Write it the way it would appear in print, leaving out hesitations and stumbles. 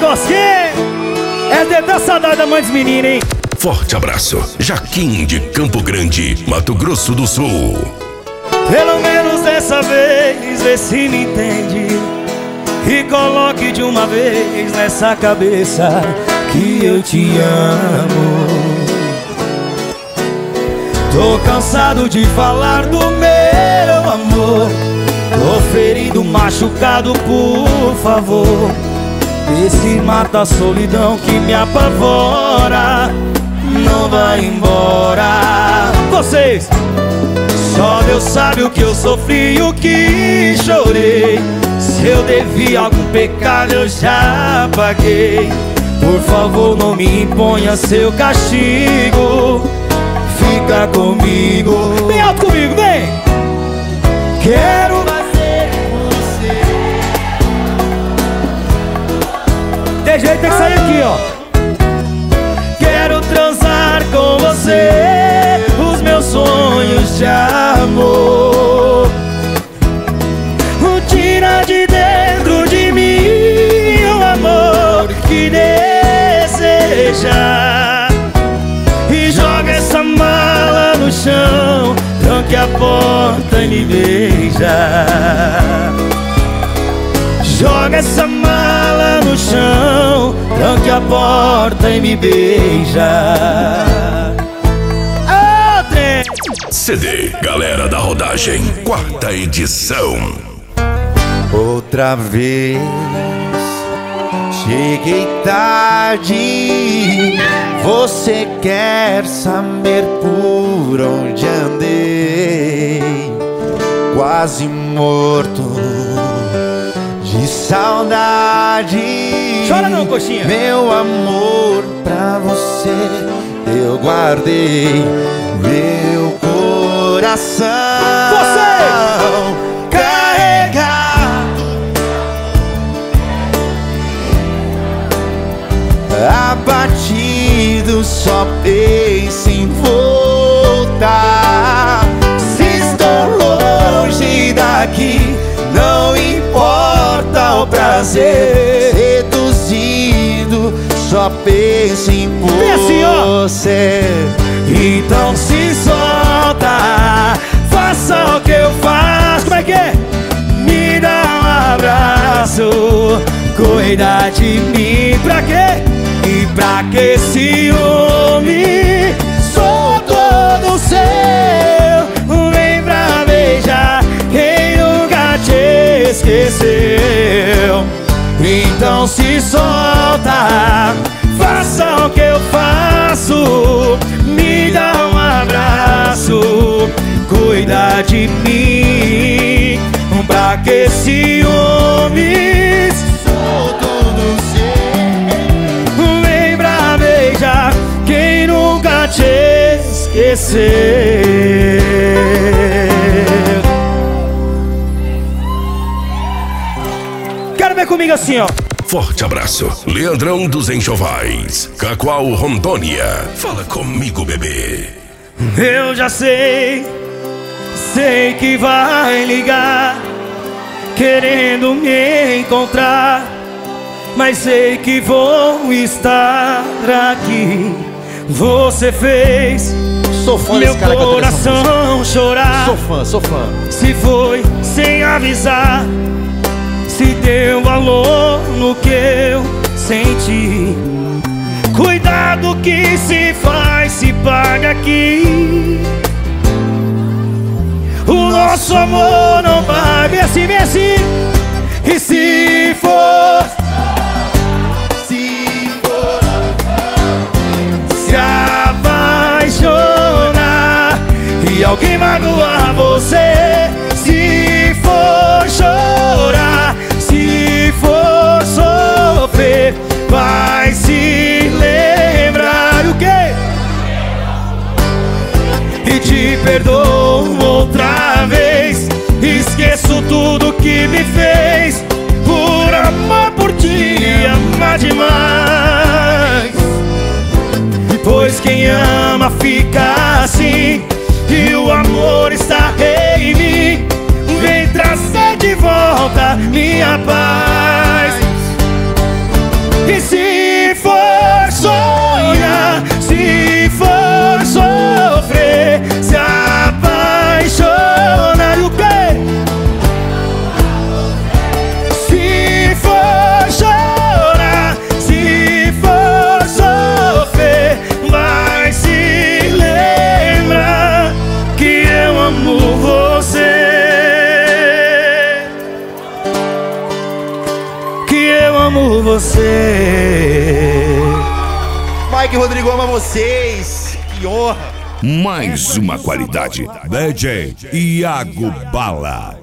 Cosquinha! É de dar saudade da mãe dos meninos, hein? Forte abraço, Jaquim de Campo Grande, Mato Grosso do Sul. Pelo menos dessa vez, vê se me entende e coloque de uma vez nessa cabeça que eu te amo. Tô cansado de falar do meu amor, tô ferido, machucado, por favor. Esse mata a solidão que me apavora, não vai embora. Vocês, só Deus sabe o que eu sofri e o que chorei. Se eu devi algum pecado eu já paguei. Por favor não me imponha seu castigo, fica comigo. Vem alto comigo, vem! Quero fazer com você. Tem jeito, tem que sair aqui, ó. Quero transar com você os meus sonhos de amor. Tira de dentro de mim o amor que deseja e joga essa mala no chão, tranque a porta e me beija. Joga essa mala no chão, tranque a porta e me beija. CD Galera da Rodagem, 4ª edição. Outra vez cheguei tarde. Você quer saber por onde andei? Quase morto de saudade. Chora não, coxinha. Meu amor, pra você eu guardei meu coração. Você abatido, só penso em voltar. Se estou longe daqui, não importa o prazer. Seduzido, só penso em você. Então se solta, faça o que eu faço. Como é que é? Me dá um abraço, cuida de mim. Pra quê? E pra que ciúme? Sou todo seu. Vem pra beijar quem nunca te esqueceu. Então se solta, faça o que eu faço. Me dá um abraço, cuida de mim. Pra que ciúmes? Sou todo seu. Vem pra beijar quem nunca te esqueceu. Quero ver comigo assim, ó. Forte abraço, Leandrão dos Enxovais, Cacoal, Rondônia. Fala comigo, bebê. Eu já sei que vai ligar, querendo me encontrar, mas sei que vou estar aqui. Você fez meu coração chorar. Sou fã. Se foi sem avisar, se deu valor no que eu senti. Cuidado que se faz, se paga aqui. O nosso amor não vai. Vem assim, vem assim. E se for se apaixonar e alguém magoar você, se for chorar, se for sofrer, vai se lembrar o quê? E te perdoo outra vez. Esqueço tudo que me fez. Por amor por ti, amar demais. Pois quem ama fica assim, e o amor está em mim. Vem trazer de volta minha paz. E amo você. Mike Rodrigo ama vocês. Que honra. Mais uma qualidade. DJ Iago Bala.